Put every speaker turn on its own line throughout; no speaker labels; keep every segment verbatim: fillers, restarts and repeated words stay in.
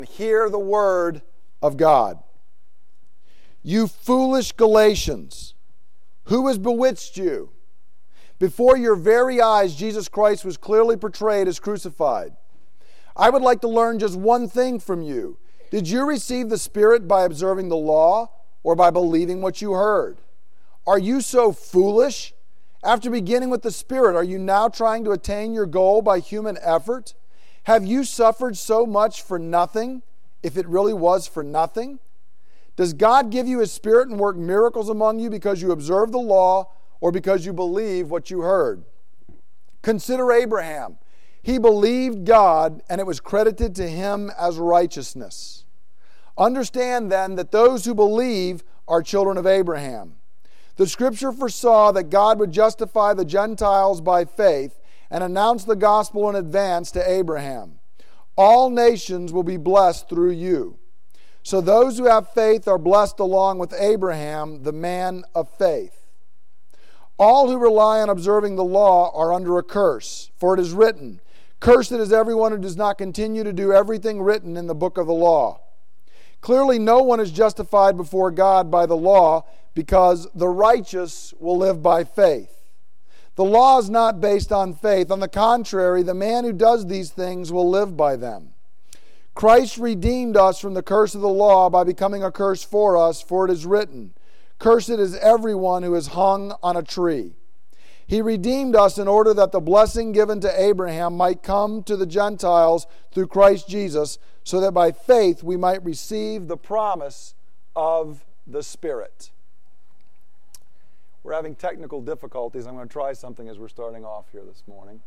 Hear the word of God. You foolish Galatians, who has bewitched you? Before your very eyes, Jesus Christ was clearly portrayed as crucified. I would like to learn just one thing from you. Did you receive the Spirit by observing the law or by believing what you heard? Are you so foolish? After beginning with the Spirit, are you now trying to attain your goal by human effort? Have you suffered so much for nothing, if it really was for nothing? Does God give you His Spirit and work miracles among you because you observe the law or because you believe what you heard? Consider Abraham. He believed God, and it was credited to him as righteousness. Understand then that those who believe are children of Abraham. The Scripture foresaw that God would justify the Gentiles by faith and announce the gospel in advance to Abraham. All nations will be blessed through you. So those who have faith are blessed along with Abraham, the man of faith. All who rely on observing the law are under a curse, for it is written, "Cursed is everyone who does not continue to do everything written in the book of the law." Clearly, no one is justified before God by the law, because the righteous will live by faith. The law is not based on faith. On the contrary, the man who does these things will live by them. Christ redeemed us from the curse of the law by becoming a curse for us, for it is written, "Cursed is everyone who is hung on a tree." He redeemed us in order that the blessing given to Abraham might come to the Gentiles through Christ Jesus, so that by faith we might receive the promise of the Spirit. We're having technical difficulties. I'm going to try something as we're starting off here this morning.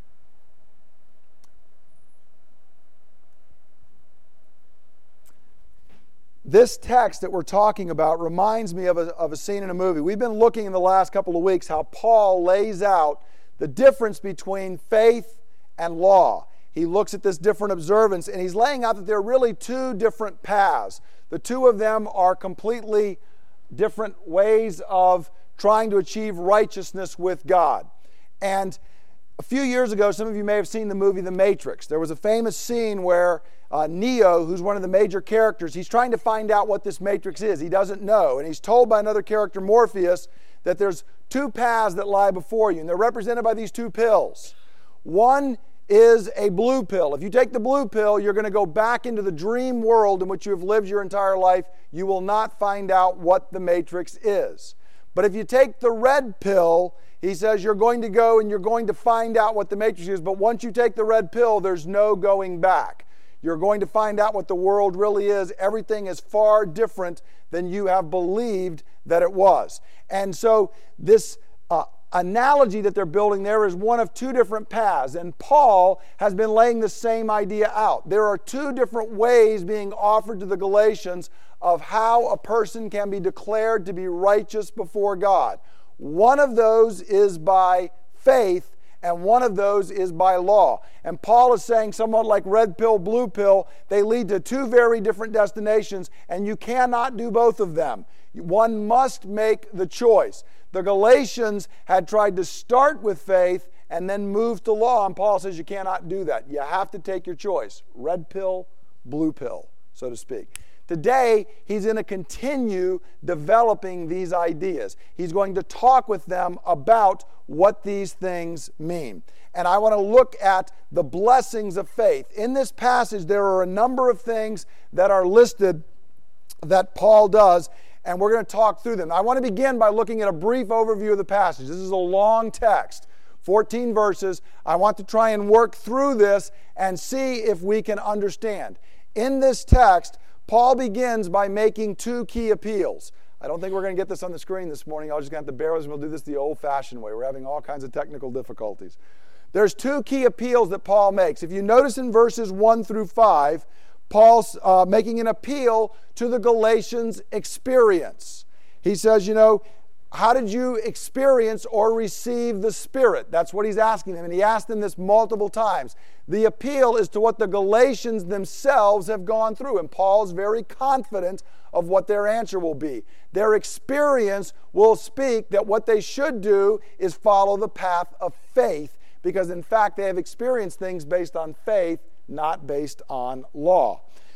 This text that we're talking about reminds me of a, of a scene in a movie. We've been looking in the last couple of weeks how Paul lays out the difference between faith and law. He looks at this different observance, and he's laying out that there are really two different paths. The two of them are completely different ways of trying to achieve righteousness with God. And a few years ago, some of you may have seen the movie The Matrix. There was a famous scene where uh, Neo, who's one of the major characters, he's trying to find out what this matrix is. He doesn't know. And he's told by another character, Morpheus, that there's two paths that lie before you. And they're represented by these two pills. One is a blue pill. If you take the blue pill, you're going to go back into the dream world in which you have lived your entire life. You will not find out what the matrix is. But if you take the red pill, he says you're going to go and you're going to find out what the matrix is. But once you take the red pill, there's no going back. You're going to find out what the world really is. Everything is far different than you have believed that it was. And so this uh, analogy that they're building there is one of two different paths. And Paul has been laying the same idea out. There are two different ways being offered to the Galatians of how a person can be declared to be righteous before God. One of those is by faith, and one of those is by law. And Paul is saying, somewhat like red pill, blue pill, they lead to two very different destinations, and you cannot do both of them. One must make the choice. The Galatians had tried to start with faith and then move to law, and Paul says you cannot do that. You have to take your choice. Red pill, blue pill, so to speak. Today, he's going to continue developing these ideas. He's going to talk with them about what these things mean. And I want to look at the blessings of faith. In this passage, there are a number of things that are listed that Paul does, and we're going to talk through them. I want to begin by looking at a brief overview of the passage. This is a long text, fourteen verses. I want to try and work through this and see if we can understand. In this text, Paul begins by making two key appeals. I don't think we're going to get this on the screen this morning. I'm just going to have to bear with us, and we'll do this the old-fashioned way. We're having all kinds of technical difficulties. There's two key appeals that Paul makes. If you notice in verses one through five, Paul's uh, making an appeal to the Galatians' experience. He says, you know, how did you experience or receive the Spirit? That's what he's asking them, and he asked them this multiple times. The appeal is to what the Galatians themselves have gone through, and Paul's very confident of what their answer will be. Their experience will speak that what they should do is follow the path of faith, because in fact they have experienced things based on faith, not based on law.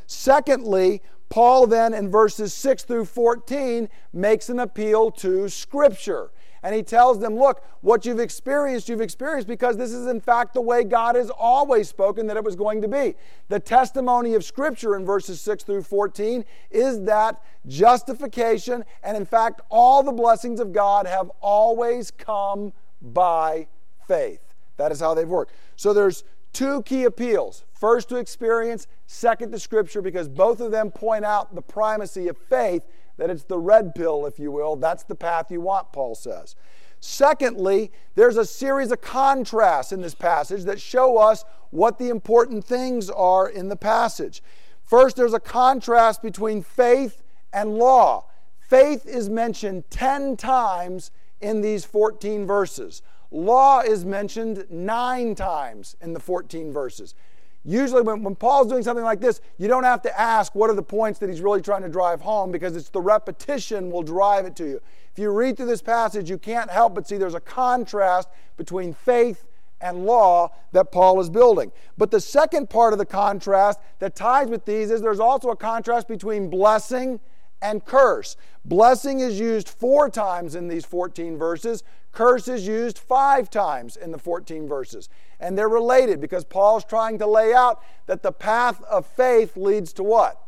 Secondly, Paul then in verses six through fourteen makes an appeal to Scripture. And he tells them, look, what you've experienced, you've experienced because this is in fact the way God has always spoken that it was going to be. The testimony of Scripture in verses six through fourteen is that justification and in fact all the blessings of God have always come by faith. That is how they've worked. So there's two key appeals. First to experience, second to Scripture, because both of them point out the primacy of faith, that it's the red pill, if you will. That's the path you want, Paul says. Secondly, there's a series of contrasts in this passage that show us what the important things are in the passage. First, there's a contrast between faith and law. Faith is mentioned ten times in these fourteen verses. Law is mentioned nine times in the fourteen verses. Usually when, when Paul's doing something like this, you don't have to ask what are the points that he's really trying to drive home, because it's the repetition will drive it to you. If you read through this passage, you can't help but see there's a contrast between faith and law that Paul is building. But the second part of the contrast that ties with these is there's also a contrast between blessing and curse. Blessing is used four times in these fourteen verses. Curse is used five times in the fourteen verses. And they're related because Paul's trying to lay out that the path of faith leads to what?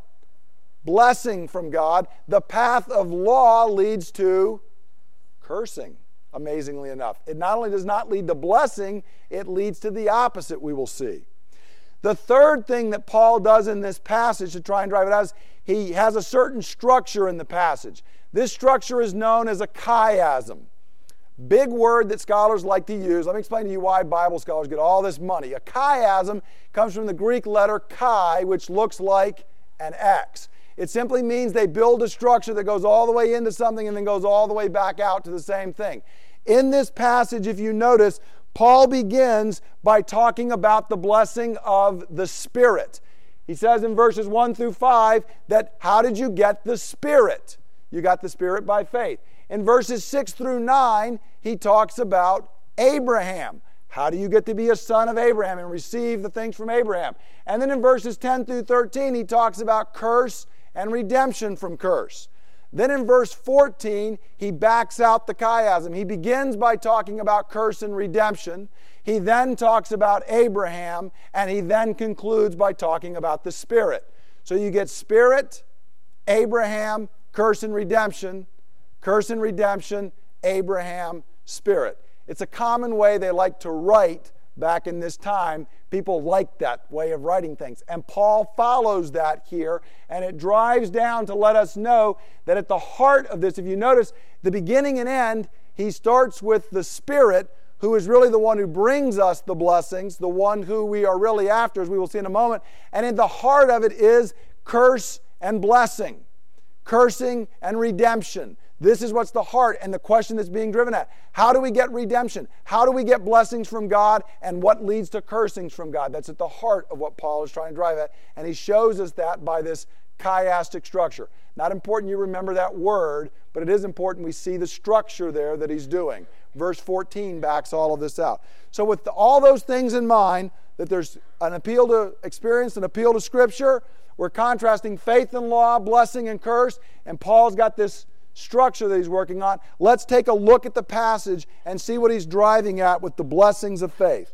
Blessing from God. The path of law leads to cursing, amazingly enough. It not only does not lead to blessing, it leads to the opposite, we will see. The third thing that Paul does in this passage to try and drive it out is he has a certain structure in the passage. This structure is known as a chiasm. Big word that scholars like to use. Let me explain to you why Bible scholars get all this money. A chiasm comes from the Greek letter chi, which looks like an X. It simply means they build a structure that goes all the way into something and then goes all the way back out to the same thing. In this passage, if you notice, Paul begins by talking about the blessing of the Spirit. He says in verses one through five that how did you get the Spirit? You got the Spirit by faith. In verses six through nine, he talks about Abraham. How do you get to be a son of Abraham and receive the things from Abraham? And then in verses ten through thirteen, he talks about curse and redemption from curse. Then in verse fourteen, he backs out the chiasm. He begins by talking about curse and redemption. He then talks about Abraham, and he then concludes by talking about the Spirit. So you get Spirit, Abraham, curse and redemption, curse and redemption, Abraham, Spirit. It's a common way they like to write back in this time. People like that way of writing things. And Paul follows that here, and it drives down to let us know that at the heart of this, if you notice, the beginning and end, he starts with the Spirit, who is really the one who brings us the blessings, the one who we are really after, as we will see in a moment. And in the heart of it is curse and blessing, cursing and redemption. This is what's the heart and the question that's being driven at. How do we get redemption? How do we get blessings from God? And what leads to cursings from God? That's at the heart of what Paul is trying to drive at. And he shows us that by this chiastic structure. Not important you remember that word, but it is important we see the structure there that he's doing. Verse fourteen backs all of this out. So with all those things in mind, that there's an appeal to experience, an appeal to Scripture, we're contrasting faith and law, blessing and curse, and Paul's got this structure that he's working on. Let's take a look at the passage and see what he's driving at with the blessings of faith.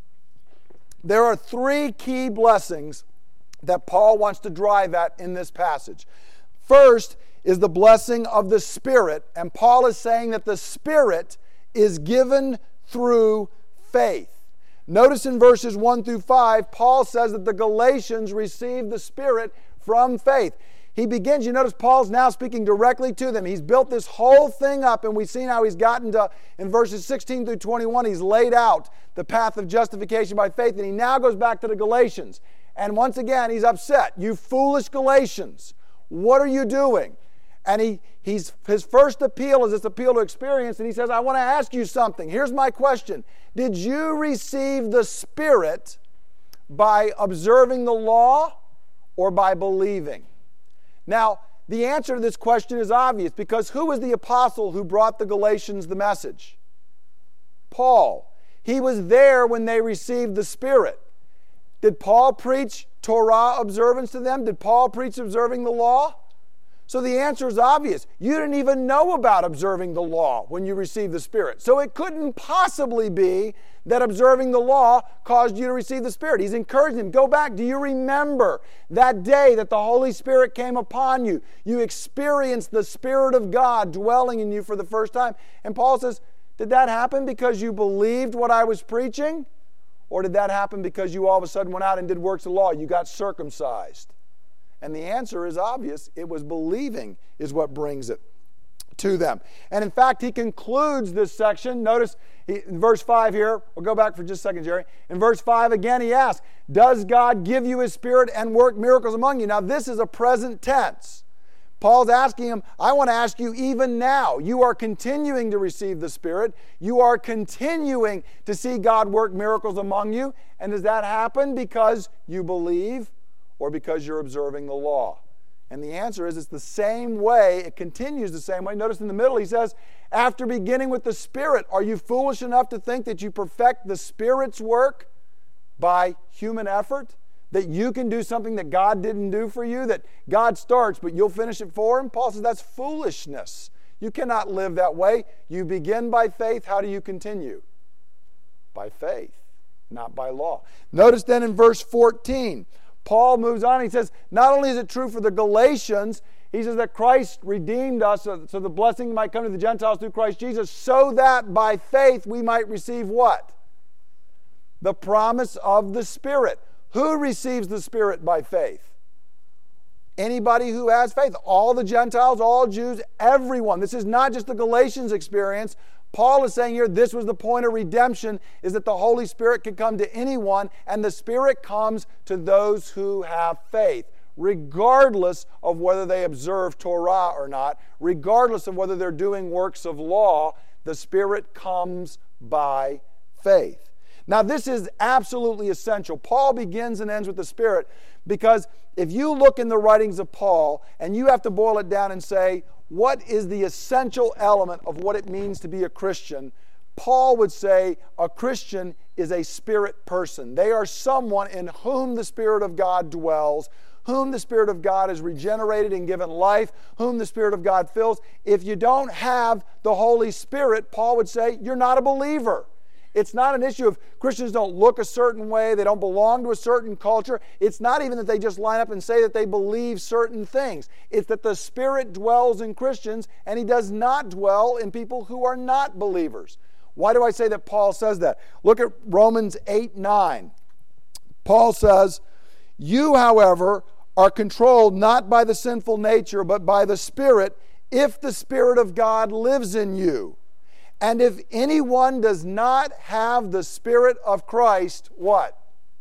There are three key blessings that Paul wants to drive at in this passage. First is the blessing of the Spirit, and Paul is saying that the Spirit is given through faith. Notice in verses one through five, Paul says that the Galatians received the Spirit from faith. He begins, you notice Paul's now speaking directly to them. He's built this whole thing up, and we've seen how he's gotten to, in verses sixteen through twenty-one, he's laid out the path of justification by faith, and he now goes back to the Galatians. And once again, he's upset. You foolish Galatians, what are you doing? And he, he's, his first appeal is this appeal to experience, and he says, I want to ask you something. Here's my question. Did you receive the Spirit by observing the law or by believing? Now, the answer to this question is obvious, because who was the apostle who brought the Galatians the message? Paul. He was there when they received the Spirit. Did Paul preach Torah observance to them? Did Paul preach observing the law? So the answer is obvious. You didn't even know about observing the law when you received the Spirit. So it couldn't possibly be that observing the law caused you to receive the Spirit. He's encouraging them. Go back. Do you remember that day that the Holy Spirit came upon you? You experienced the Spirit of God dwelling in you for the first time. And Paul says, did that happen because you believed what I was preaching? Or did that happen because you all of a sudden went out and did works of law? You got circumcised. And the answer is obvious. It was believing is what brings it to them. And in fact, he concludes this section. Notice he, in verse five here. We'll go back for just a second, Jerry. In verse five again, he asks, does God give you His Spirit and work miracles among you? Now, this is a present tense. Paul's asking him, I want to ask you even now. You are continuing to receive the Spirit. You are continuing to see God work miracles among you. And does that happen because you believe or because you're observing the law? And the answer is it's the same way. It continues the same way. Notice in the middle he says, after beginning with the Spirit, are you foolish enough to think that you perfect the Spirit's work by human effort? That you can do something that God didn't do for you? That God starts, but you'll finish it for Him? Paul says that's foolishness. You cannot live that way. You begin by faith. How do you continue? By faith, not by law. Notice then in verse fourteen, Paul moves on. He says, not only is it true for the Galatians, he says that Christ redeemed us so, so the blessing might come to the Gentiles through Christ Jesus, so that by faith we might receive what? The promise of the Spirit. Who receives the Spirit by faith? Anybody who has faith. All the Gentiles, all Jews, everyone. This is not just the Galatians' experience. Paul is saying here this was the point of redemption, is that the Holy Spirit can come to anyone, and the Spirit comes to those who have faith, regardless of whether they observe Torah or not, regardless of whether they're doing works of law. The Spirit comes by faith. Now, this is absolutely essential. Paul begins and ends with the Spirit because if you look in the writings of Paul and you have to boil it down and say, what is the essential element of what it means to be a Christian? Paul would say a Christian is a spirit person. They are someone in whom the Spirit of God dwells, whom the Spirit of God has regenerated and given life, whom the Spirit of God fills. If you don't have the Holy Spirit, Paul would say you're not a believer. It's not an issue of Christians don't look a certain way, they don't belong to a certain culture. It's not even that they just line up and say that they believe certain things. It's that the Spirit dwells in Christians and He does not dwell in people who are not believers. Why do I say that Paul says that? Look at Romans eight nine. Paul says, you, however, are controlled not by the sinful nature, but by the Spirit, if the Spirit of God lives in you. And if anyone does not have the Spirit of Christ, what?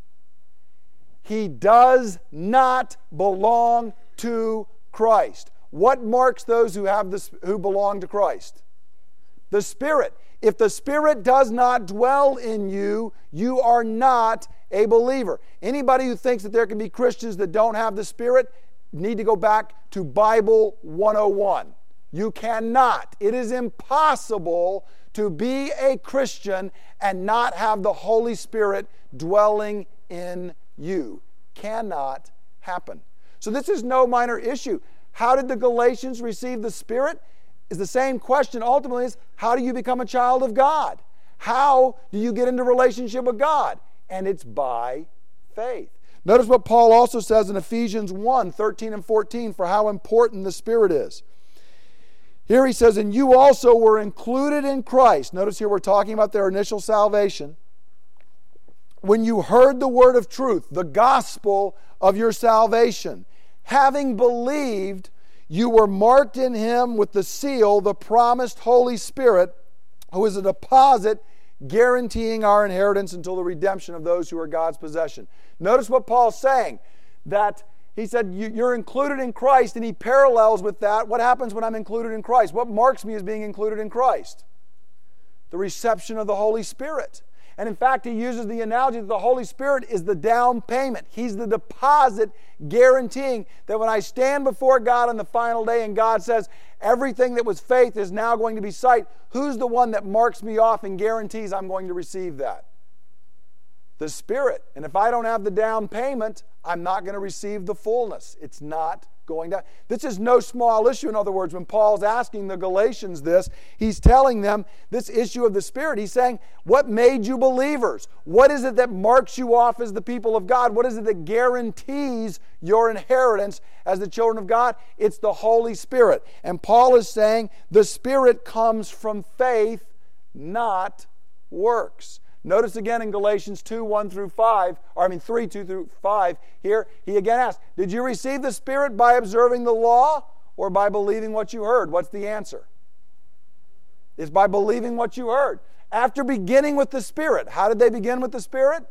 He does not belong to Christ. What marks those who have this, who belong to Christ? The Spirit. If the Spirit does not dwell in you, you are not a believer. Anybody who thinks that there can be Christians that don't have the Spirit need to go back to Bible one oh one. You cannot. It is impossible to be a Christian and not have the Holy Spirit dwelling in you. Cannot happen. So this is no minor issue. How did the Galatians receive the Spirit? Is the same question ultimately is, how do you become a child of God? How do you get into relationship with God? And it's by faith. Notice what Paul also says in Ephesians one, thirteen and fourteen for how important the Spirit is. Here he says, and you also were included in Christ. Notice here we're talking about their initial salvation. When you heard the word of truth, the gospel of your salvation, having believed, you were marked in Him with the seal, the promised Holy Spirit, who is a deposit guaranteeing our inheritance until the redemption of those who are God's possession. Notice what Paul's saying, that he said, you're included in Christ, and he parallels with that. What happens when I'm included in Christ? What marks me as being included in Christ? The reception of the Holy Spirit. And in fact, he uses the analogy that the Holy Spirit is the down payment. He's the deposit guaranteeing that when I stand before God on the final day and God says, everything that was faith is now going to be sight, who's the one that marks me off and guarantees I'm going to receive that? the Spirit. And if I don't have the down payment, I'm not going to receive the fullness. It's not going down. This is no small issue. In other words, when Paul's asking the Galatians this, he's telling them this issue of the Spirit. He's saying, what made you believers? What is it that marks you off as the people of God? What is it that guarantees your inheritance as the children of God? It's the Holy Spirit. And Paul is saying the Spirit comes from faith, not works. Notice again in Galatians two, one through five, or I mean three, two through five, here he again asks, did you receive the Spirit by observing the law or by believing what you heard? What's the answer? It's by believing what you heard. After beginning with the Spirit, how did they begin with the Spirit?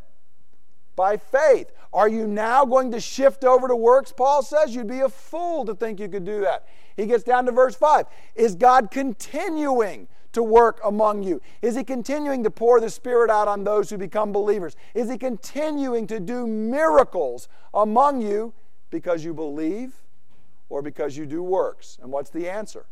By faith. Are you now going to shift over to works? Paul says you'd be a fool to think you could do that. He gets down to verse five. Is God continuing to work among you? Is He continuing to pour the Spirit out on those who become believers? Is He continuing to do miracles among you because you believe or because you do works? And what's the answer?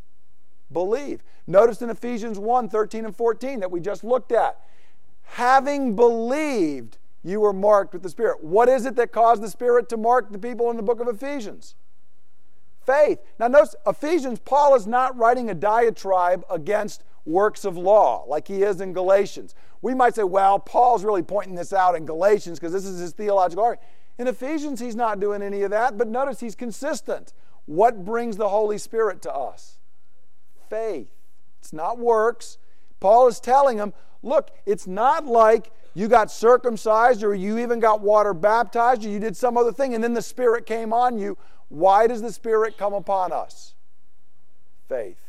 Believe. Notice in Ephesians one, thirteen and fourteen that we just looked at. Having believed, you were marked with the Spirit. What is it that caused the Spirit to mark the people in the book of Ephesians? Faith. Now notice, Ephesians, Paul is not writing a diatribe against works of law like he is in Galatians. We might say, well, Paul's really pointing this out in Galatians because this is his theological argument. In Ephesians, he's not doing any of that, but notice he's consistent. What brings the Holy Spirit to us? Faith. It's not works. Paul is telling them, look, it's not like you got circumcised or you even got water baptized or you did some other thing and then the Spirit came on you. Why does the Spirit come upon us? Faith.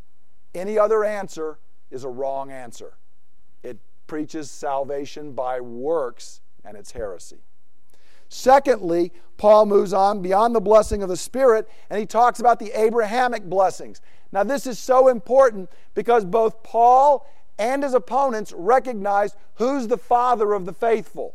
Any other answer is a wrong answer. It preaches salvation by works, and it's heresy. Secondly, Paul moves on beyond the blessing of the Spirit, and he talks about the Abrahamic blessings. Now, this is so important because both Paul and his opponents recognize who's the father of the faithful.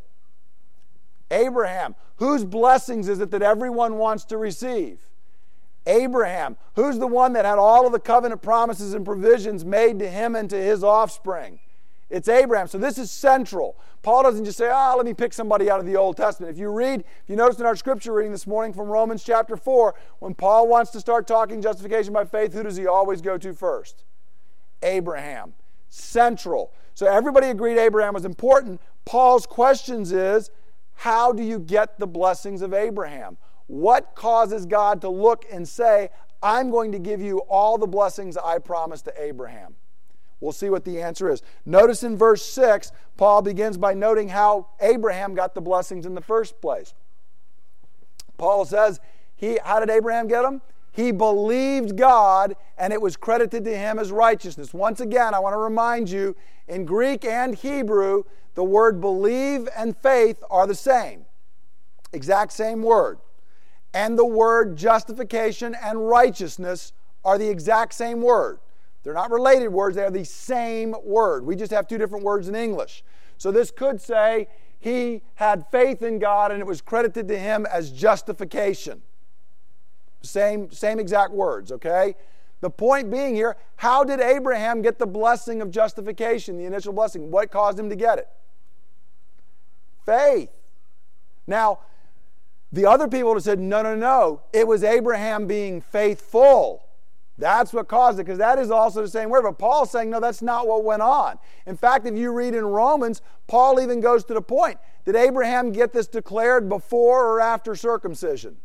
Abraham. Whose blessings is it that everyone wants to receive? Abraham. Who's the one that had all of the covenant promises and provisions made to him and to his offspring? It's Abraham. So this is central. Paul doesn't just say, ah, oh, let me pick somebody out of the Old Testament. If you read, if you notice in our scripture reading this morning from Romans chapter four, when Paul wants to start talking justification by faith, who does he always go to first? Abraham. Central. So everybody agreed Abraham was important. Paul's questions is, how do you get the blessings of Abraham? What causes God to look and say, I'm going to give you all the blessings I promised to Abraham? We'll see what the answer is. Notice in verse six, Paul begins by noting how Abraham got the blessings in the first place. Paul says, he, how did Abraham get them? He believed God, and it was credited to him as righteousness. Once again, I want to remind you, in Greek and Hebrew, the word believe and faith are the same. Exact same word. And the word justification and righteousness are the exact same word. They're not related words, they are the same word. We just have two different words in English. So this could say, he had faith in God and it was credited to him as justification. Same, same exact words, okay? The point being here, how did Abraham get the blessing of justification, the initial blessing? What caused him to get it? Faith. Now, the other people would have said, no, no, no. It was Abraham being faithful. That's what caused it, because that is also the same word. But Paul's saying, no, that's not what went on. In fact, if you read in Romans, Paul even goes to the point, did Abraham get this declared before or after circumcision?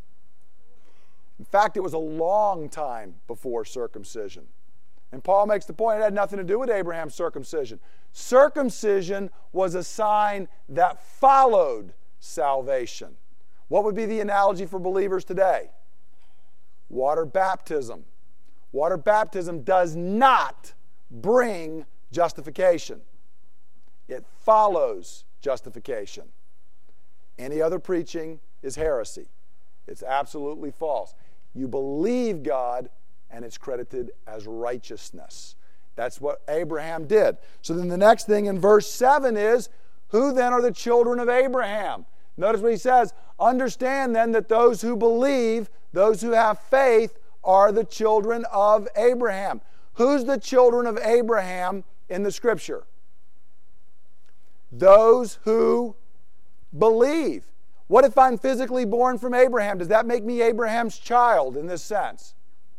In fact, it was a long time before circumcision. And Paul makes the point it had nothing to do with Abraham's circumcision. Circumcision was a sign that followed salvation. What would be the analogy for believers today? Water baptism. Water baptism does not bring justification. It follows justification. Any other preaching is heresy. It's absolutely false. You believe God, and it's credited as righteousness. That's what Abraham did. So then the next thing in verse seven is, who then are the children of Abraham? Notice what he says, understand then that those who believe, those who have faith, are the children of Abraham. Who's the children of Abraham in the Scripture? Those who believe. What if I'm physically born from Abraham? Does that make me Abraham's child in this sense?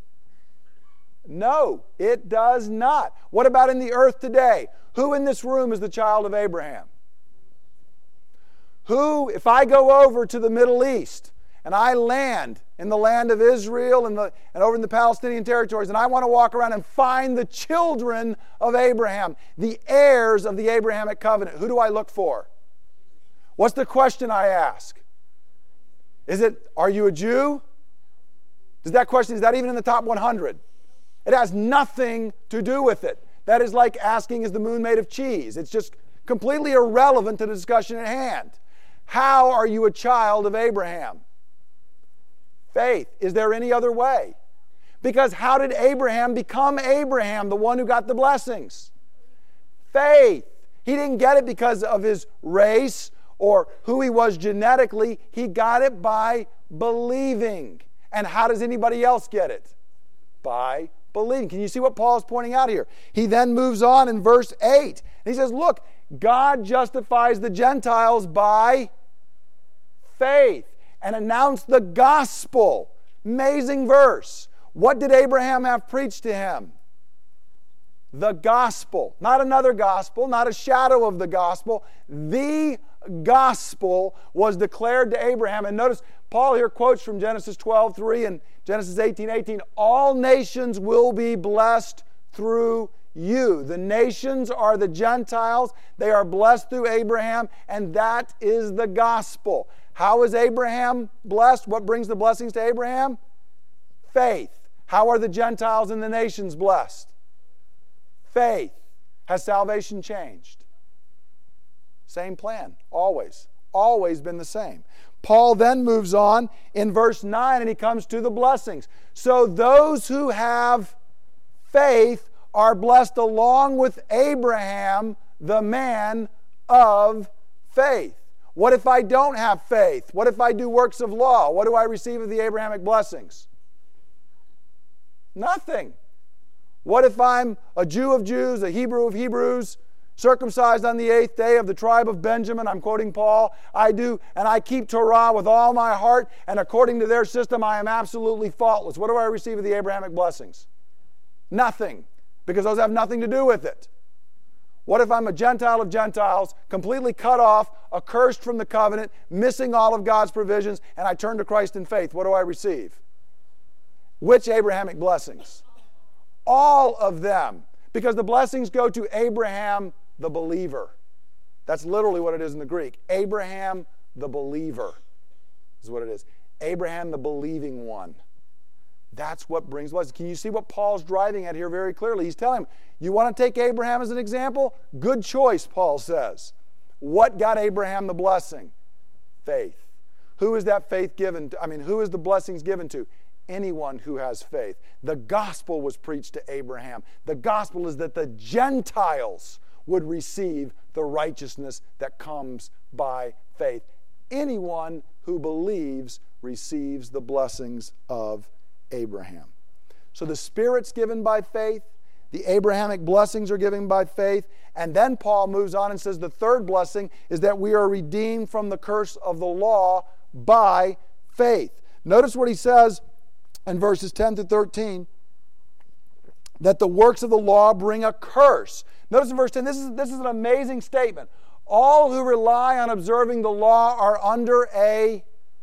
No, it does not. What about in the earth today? Who in this room is the child of Abraham? Who, if I go over to the Middle East and I land in the land of Israel and, the, and over in the Palestinian territories, and I want to walk around and find the children of Abraham, the heirs of the Abrahamic covenant, who do I look for? What's the question I ask? Is it, are you a Jew? Does that question, is that even in the top one hundred? It has nothing to do with it. That is like asking, is the moon made of cheese? It's just completely irrelevant to the discussion at hand. How are you a child of Abraham? Faith. Is there any other way? Because how did Abraham become Abraham, the one who got the blessings? Faith. He didn't get it because of his race or who he was genetically. He got it by believing. And how does anybody else get it? By believing. Can you see what Paul is pointing out here? He then moves on in verse eight. And he says, look, God justifies the Gentiles by faith and announced the gospel. Amazing verse. What did Abraham have preached to him? The gospel. Not another gospel, not a shadow of the gospel. The gospel was declared to Abraham. And notice, Paul here quotes from Genesis twelve three and Genesis eighteen eighteen. All nations will be blessed through you. The nations are the Gentiles. They are blessed through Abraham, and that is the gospel. How is Abraham blessed? What brings the blessings to Abraham? Faith. How are the Gentiles and the nations blessed? Faith. Has salvation changed? Same plan. Always. Always been the same. Paul then moves on in verse nine and he comes to the blessings. So those who have faith are blessed along with Abraham, the man of faith. What if I don't have faith? What if I do works of law? What do I receive of the Abrahamic blessings? Nothing. What if I'm a Jew of Jews, a Hebrew of Hebrews, circumcised on the eighth day of the tribe of Benjamin? I'm quoting Paul. I do, and I keep Torah with all my heart, and according to their system, I am absolutely faultless. What do I receive of the Abrahamic blessings? Nothing, because those have nothing to do with it. What if I'm a Gentile of Gentiles, completely cut off, accursed from the covenant, missing all of God's provisions, and I turn to Christ in faith? What do I receive? Which Abrahamic blessings? All of them. Because the blessings go to Abraham the believer. That's literally what it is in the Greek. Abraham the believer is what it is. Abraham the believing one. That's what brings blessings. Can you see what Paul's driving at here very clearly? He's telling him, you want to take Abraham as an example? Good choice, Paul says. What got Abraham the blessing? Faith. Who is that faith given to? I mean, who is the blessings given to? Anyone who has faith. The gospel was preached to Abraham. The gospel is that the Gentiles would receive the righteousness that comes by faith. Anyone who believes receives the blessings of Abraham. So the Spirit's given by faith. The Abrahamic blessings are given by faith. And then Paul moves on and says the third blessing is that we are redeemed from the curse of the law by faith. Notice what he says in verses ten to thirteen, that the works of the law bring a curse. Notice in verse ten, this is, this is an amazing statement. All who rely on observing the law are under a...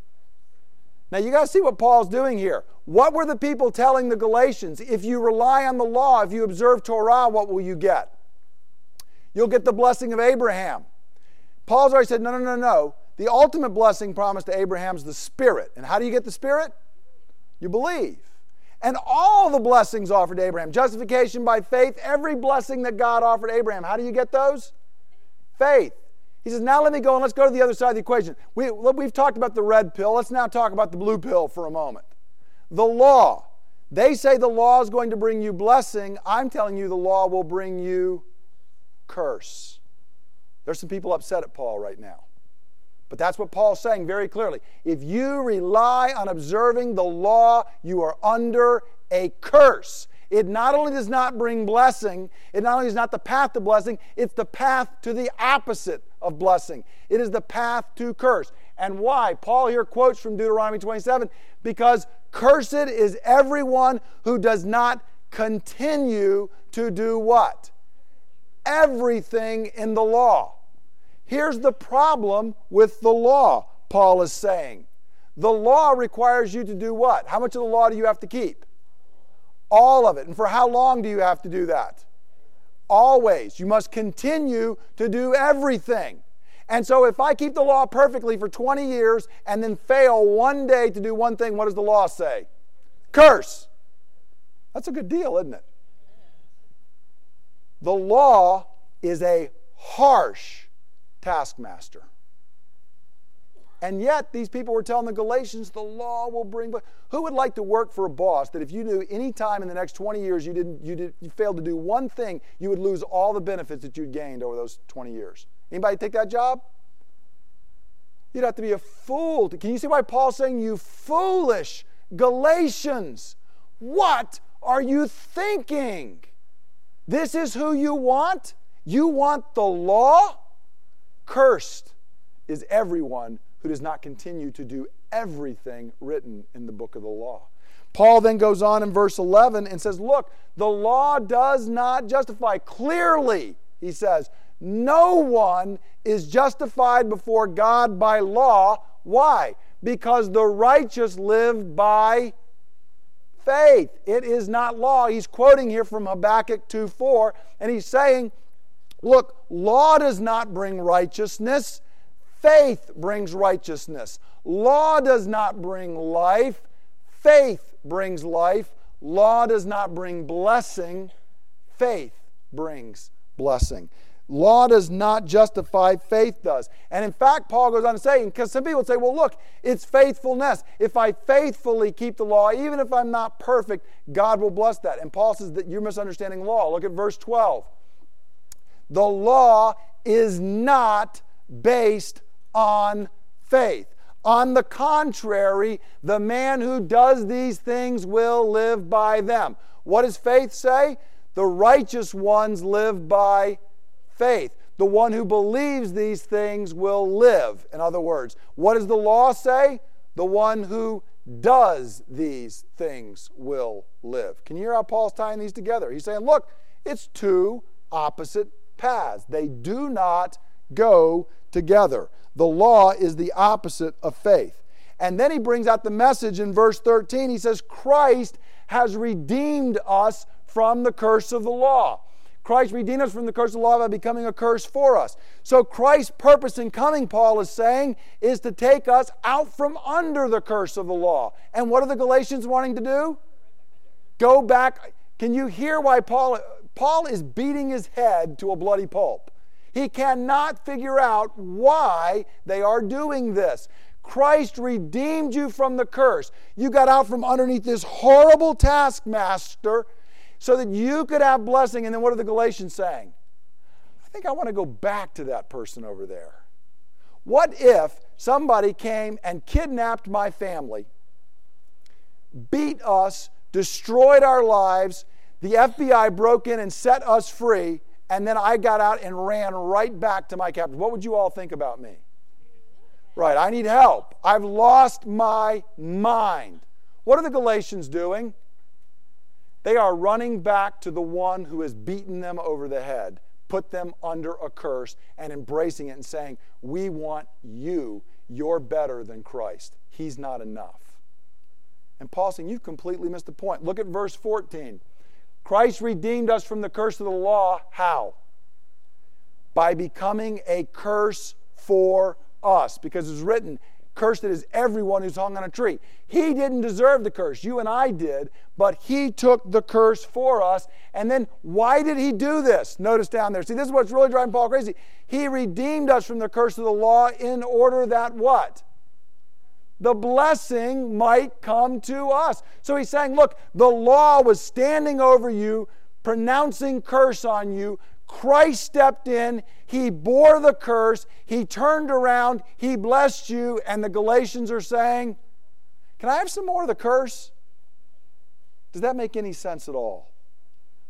Now you got to see what Paul's doing here. What were the people telling the Galatians? If you rely on the law, if you observe Torah, what will you get? You'll get the blessing of Abraham. Paul's already said, no, no, no, no. The ultimate blessing promised to Abraham is the Spirit. And how do you get the Spirit? You believe. And all the blessings offered to Abraham, justification by faith, every blessing that God offered Abraham, how do you get those? Faith. He says, now let me go and let's go to the other side of the equation. We, we've talked about the red pill. Let's now talk about the blue pill for a moment. The law. They say the law is going to bring you blessing. I'm telling you the law will bring you curse. There's some people upset at Paul right now. But that's what Paul's saying very clearly. If you rely on observing the law, you are under a curse. It not only does not bring blessing, it not only is not the path to blessing, it's the path to the opposite of blessing. It is the path to curse. And why? Paul here quotes from Deuteronomy twenty-seven, because cursed is everyone who does not continue to do what? Everything in the law. Here's the problem with the law, Paul is saying. The law requires you to do what? How much of the law do you have to keep? All of it. And for how long do you have to do that? Always. You must continue to do everything. And so if I keep the law perfectly for twenty years and then fail one day to do one thing, what does the law say? Curse. That's a good deal, isn't it? The law is a harsh taskmaster. And yet, these people were telling the Galatians, the law will bring... Who would like to work for a boss that if you knew any time in the next twenty years you didn't, you did, you failed to do one thing, you would lose all the benefits that you'd gained over those twenty years? Anybody take that job? You'd have to be a fool. To, can you see why Paul's saying, you foolish Galatians? What are you thinking? This is who you want? You want the law? Cursed is everyone who does not continue to do everything written in the book of the law. Paul then goes on in verse eleven and says, look, the law does not justify. Clearly, he says, no one is justified before God by law. Why? Because the righteous live by faith. It is not law. He's quoting here from Habakkuk two four, and he's saying, look, law does not bring righteousness. Faith brings righteousness. Law does not bring life. Faith brings life. Law does not bring blessing. Faith brings blessing. Law does not justify, faith does. And in fact, Paul goes on to say, because some people say, well, look, it's faithfulness. If I faithfully keep the law, even if I'm not perfect, God will bless that. And Paul says that you're misunderstanding law. Look at verse twelve. The law is not based on faith. On the contrary, the man who does these things will live by them. What does faith say? The righteous ones live by faith. The one who believes these things will live. In other words, what does the law say? The one who does these things will live. Can you hear how Paul's tying these together? He's saying, look, it's two opposite paths. They do not go together. The law is the opposite of faith. And then he brings out the message in verse thirteen. He says, Christ has redeemed us from the curse of the law. Christ redeemed us from the curse of the law by becoming a curse for us. So Christ's purpose in coming, Paul is saying, is to take us out from under the curse of the law. And what are the Galatians wanting to do? Go back. Can you hear why Paul, Paul is beating his head to a bloody pulp? He cannot figure out why they are doing this. Christ redeemed you from the curse. You got out from underneath this horrible taskmaster so that you could have blessing. And then what are the Galatians saying? I think I want to go back to that person over there. What if somebody came and kidnapped my family, beat us, destroyed our lives, the F B I broke in and set us free, and then I got out and ran right back to my captors? What would you all think about me? Right, I need help. I've lost my mind. What are the Galatians doing? They are running back to the one who has beaten them over the head, put them under a curse, and embracing it and saying, we want you. You're better than Christ. He's not enough. And Paul's saying, you've completely missed the point. Look at verse fourteen. Christ redeemed us from the curse of the law. How? By becoming a curse for us. Because it's written, cursed is everyone who's hung on a tree. He didn't deserve the curse. You and I did. But he took the curse for us. And then why did he do this? Notice down there. See, this is what's really driving Paul crazy. He redeemed us from the curse of the law in order that what? The blessing might come to us. So he's saying, look, the law was standing over you, pronouncing curse on you. Christ stepped in. He bore the curse. He turned around. He blessed you. And the Galatians are saying, can I have some more of the curse? Does that make any sense at all?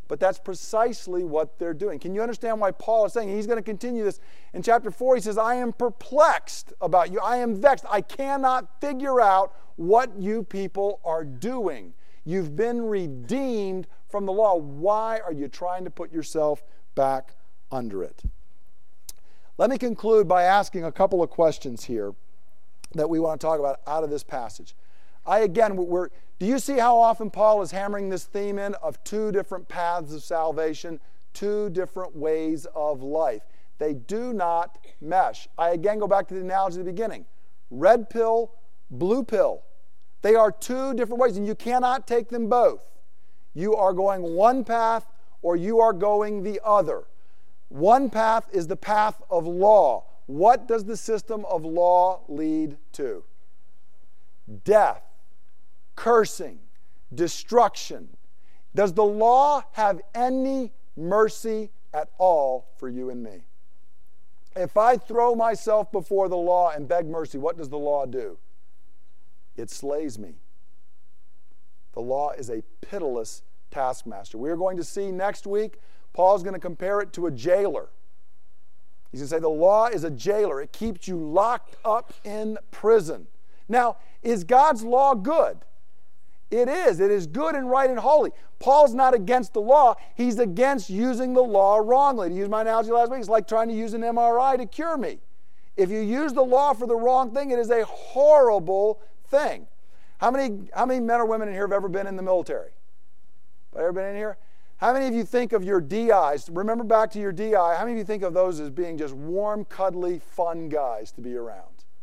But that's precisely what they're doing. Can you understand why Paul is saying? He's going to continue this. In chapter four, he says, I am perplexed about you. I am vexed. I cannot figure out what you people are doing. You've been redeemed from the law. Why are you trying to put yourself back under it? Let me conclude by asking a couple of questions here that we want to talk about out of this passage. I, again, we're, do you see how often Paul is hammering this theme in of two different paths of salvation, two different ways of life? They do not mesh. I again go back to the analogy at the beginning. Red pill, blue pill. They are two different ways, and you cannot take them both. You are going one path or you are going the other. One path is the path of law. What does the system of law lead to? Death, cursing, destruction. Does the law have any mercy at all for you and me? If I throw myself before the law and beg mercy, what does the law do? It slays me. The law is a pitiless taskmaster. We are going to see next week, Paul's going to compare it to a jailer. He's going to say the law is a jailer. It keeps you locked up in prison. Now, is God's law good? It is. It is good and right and holy. Paul's not against the law. He's against using the law wrongly. To use my analogy last week, it's like trying to use an M R I to cure me. If you use the law for the wrong thing, it is a horrible thing. How many, how many men or women in here have ever been in the military? Ever been in here? How many of you think of your D Is? Remember back to your D I. How many of you think of those as being just warm, cuddly, fun guys to be around?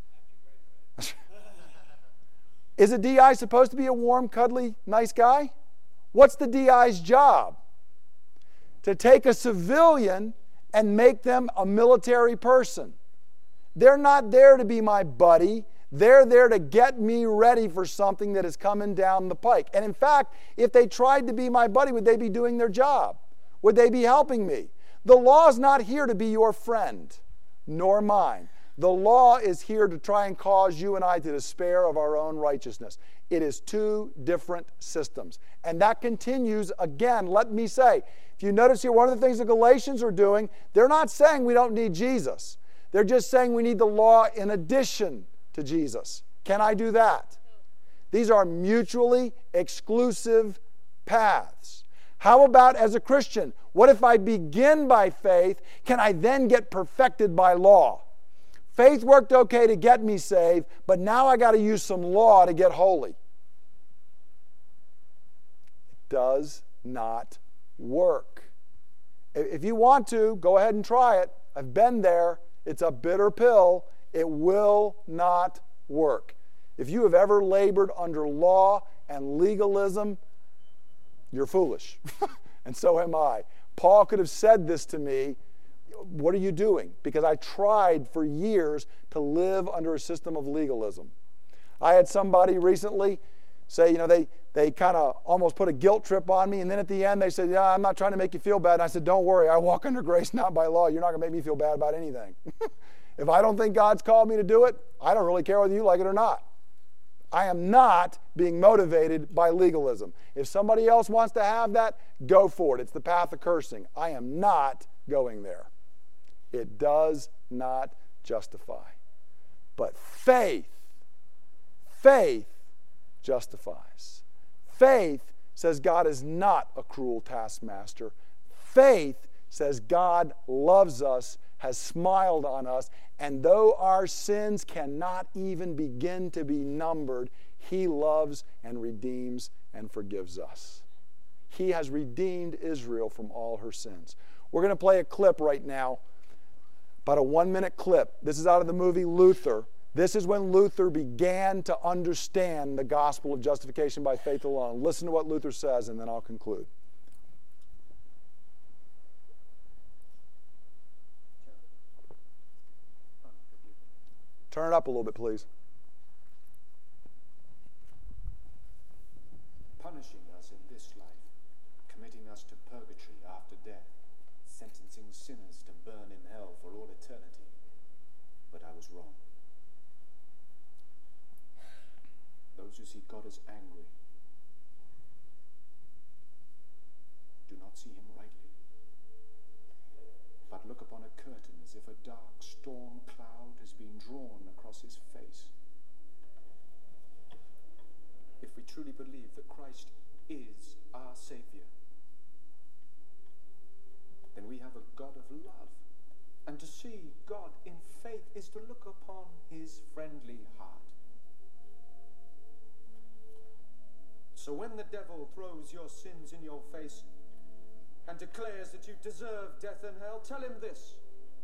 Is a D I supposed to be a warm, cuddly, nice guy? What's the D I's job? To take a civilian and make them a military person. They're not there to be my buddy. They're there to get me ready for something that is coming down the pike. And in fact, if they tried to be my buddy, would they be doing their job? Would they be helping me? The law is not here to be your friend, nor mine. The law is here to try and cause you and I to despair of our own righteousness. It is two different systems. And that continues again, let me say. If you notice here, one of the things the Galatians are doing, they're not saying we don't need Jesus. They're just saying we need the law in addition to Jesus. Can I do that? These are mutually exclusive paths. How about as a Christian? What if I begin by faith? Can I then get perfected by law? Faith worked okay to get me saved, but now I got to use some law to get holy. It does not work. If you want to, go ahead and try it. I've been there. It's a bitter pill. It will not work. If you have ever labored under law and legalism, you're foolish. And so am I. Paul could have said this to me. What are you doing? Because I tried for years to live under a system of legalism. I had somebody recently say, you know, they, they kind of almost put a guilt trip on me, and then at the end they said, yeah, I'm not trying to make you feel bad. And I said, don't worry, I walk under grace, not by law. You're not going to make me feel bad about anything. If I don't think God's called me to do it, I don't really care whether you like it or not. I am not being motivated by legalism. If somebody else wants to have that, go for it. It's the path of cursing. I am not going there. It does not justify. But faith, faith justifies. Faith says God is not a cruel taskmaster. Faith says God loves us, has smiled on us, and though our sins cannot even begin to be numbered, He loves and redeems and forgives us. He has redeemed Israel from all her sins. We're going to play a clip right now, about a one-minute clip. This is out of the movie Luther. This is when Luther began to understand the gospel of justification by faith alone. Listen to what Luther says, and then I'll conclude. Turn it up a little bit, please.
Punishing us in this life, committing us to purgatory after death, sentencing sinners to burn in hell for all eternity. But I was wrong. Those who see God as angry do not see Him upon a curtain as if a dark storm cloud has been drawn across his face. If we truly believe that Christ is our Savior, then we have a God of love. And to see God in faith is to look upon his friendly heart. So when the devil throws your sins in your face and declares that you deserve death and hell, tell him this: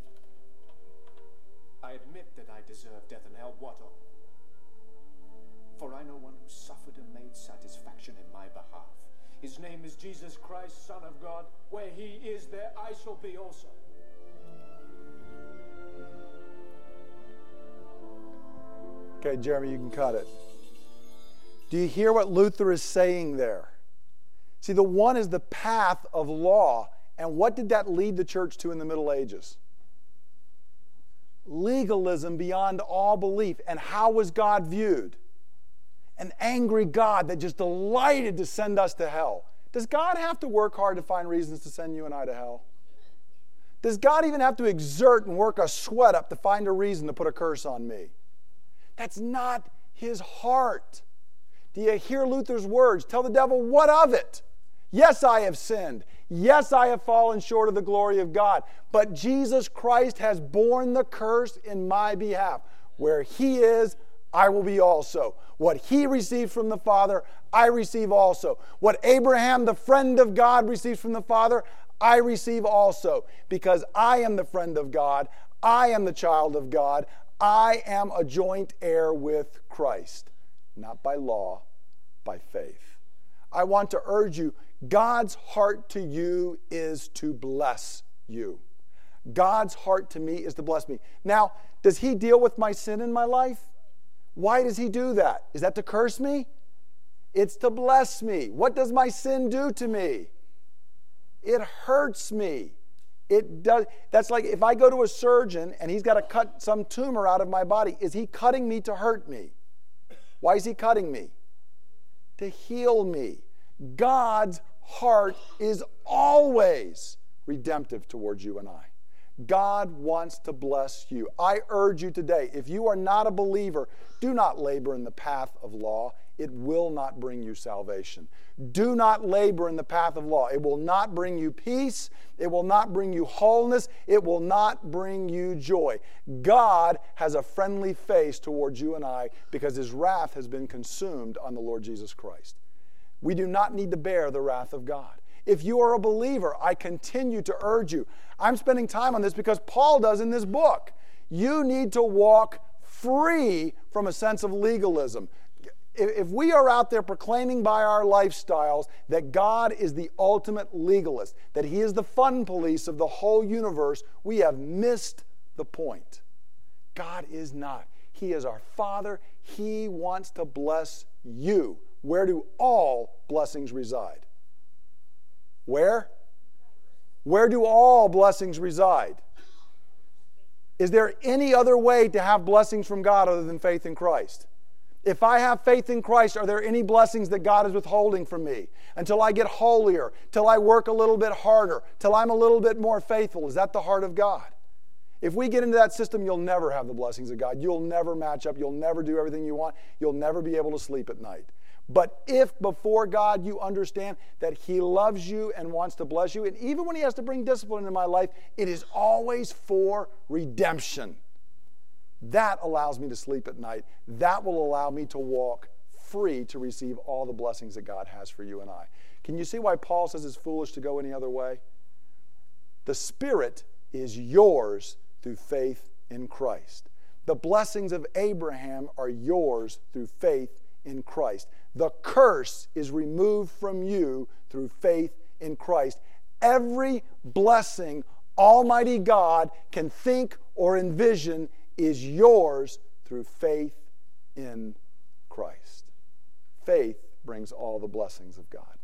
I admit that I deserve death and hell. What of? For I know one who suffered and made satisfaction in my behalf. His name is Jesus Christ, Son of God. Where he is, there I shall be also.
Okay, Jeremy, you can cut it. Do you hear what Luther is saying there? See, the one is the path of law. And what did that lead the church to in the Middle Ages? Legalism beyond all belief. And how was God viewed? An angry God that just delighted to send us to hell. Does God have to work hard to find reasons to send you and I to hell? Does God even have to exert and work a sweat up to find a reason to put a curse on me? That's not his heart. Do you hear Luther's words? Tell the devil, what of it? Yes, I have sinned. Yes, I have fallen short of the glory of God. But Jesus Christ has borne the curse in my behalf. Where he is, I will be also. What he received from the Father, I receive also. What Abraham, the friend of God, receives from the Father, I receive also. Because I am the friend of God. I am the child of God. I am a joint heir with Christ. Not by law, by faith. I want to urge you, God's heart to you is to bless you. God's heart to me is to bless me. Now, does he deal with my sin in my life? Why does he do that? Is that to curse me? It's to bless me. What does my sin do to me? It hurts me. It does. That's like if I go to a surgeon and he's got to cut some tumor out of my body. Is he cutting me to hurt me? Why is he cutting me? To heal me. God's heart is always redemptive towards you and I. God wants to bless you. I urge you today, if you are not a believer, do not labor in the path of law. It will not bring you salvation. Do not labor in the path of law. It will not bring you peace. It will not bring you wholeness. It will not bring you joy. God has a friendly face towards you and I because his wrath has been consumed on the Lord Jesus Christ. We do not need to bear the wrath of God. If you are a believer, I continue to urge you. I'm spending time on this because Paul does in this book. You need to walk free from a sense of legalism. If we are out there proclaiming by our lifestyles that God is the ultimate legalist, that he is the fun police of the whole universe, we have missed the point. God is not. He is our Father. He wants to bless you. Where do all blessings reside? Where? Where do all blessings reside? Is there any other way to have blessings from God other than faith in Christ? If I have faith in Christ, are there any blessings that God is withholding from me until I get holier, till I work a little bit harder, till I'm a little bit more faithful? Is that the heart of God? If we get into that system, you'll never have the blessings of God. You'll never match up. You'll never do everything you want. You'll never be able to sleep at night. But if before God you understand that he loves you and wants to bless you, and even when he has to bring discipline into my life, it is always for redemption. That allows me to sleep at night. That will allow me to walk free to receive all the blessings that God has for you and I. Can you see why Paul says it's foolish to go any other way? The Spirit is yours through faith in Christ. The blessings of Abraham are yours through faith in Christ. The curse is removed from you through faith in Christ. Every blessing Almighty God can think or envision is yours through faith in Christ. Faith brings all the blessings of God.